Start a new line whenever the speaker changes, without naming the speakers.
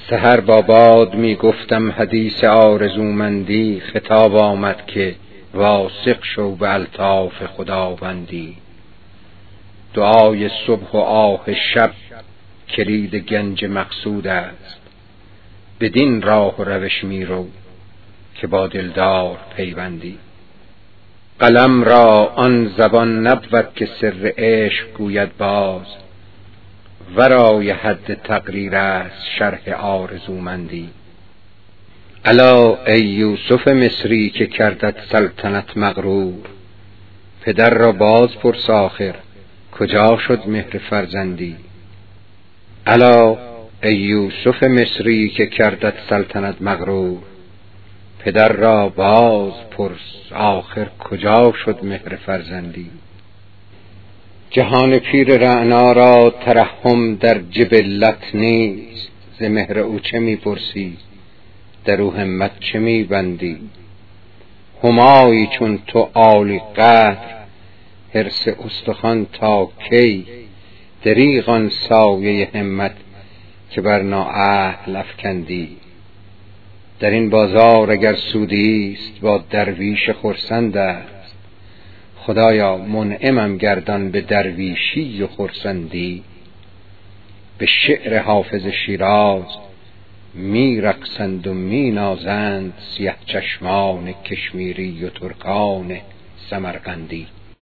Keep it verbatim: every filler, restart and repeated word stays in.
سحر با باد می گفتم حدیث آرزومندی، خطاب آمد که واثق شو به الطاف خداوندی. دعای صبح و آه شب کلید گنج مقصود است، بدین راه و روش می رو که با دلدار پیوندی. قلم را آن زبان نبود که سر عشق گوید باز، ورای حد تقریر است شرح آرزومندی. الا ای یوسف مصری که کردت سلطنت مغرور، پدر را باز پرس آخر کجا شد مهر فرزندی. الا ای یوسف مصری که کردت سلطنت مغرور، پدر را باز پرس آخر کجا شد مهر فرزندی. جهان پیر رعنا را ترحم در جبلت نیست، ز مهر او چه می پرسی در او همت چه می بندی. همایی چون تو عالی قدر حرص استخوان تا کی، دریغ آن سایه همت که بر نااهل افکندی. در این بازار اگر سودی است با درویش خرسند است، خدایا منعمم گردان به درویشی و خرسندی. به شعر حافظ شیراز می رقصند و می نازند سیه چشمان کشمیری و ترکان سمرقندی.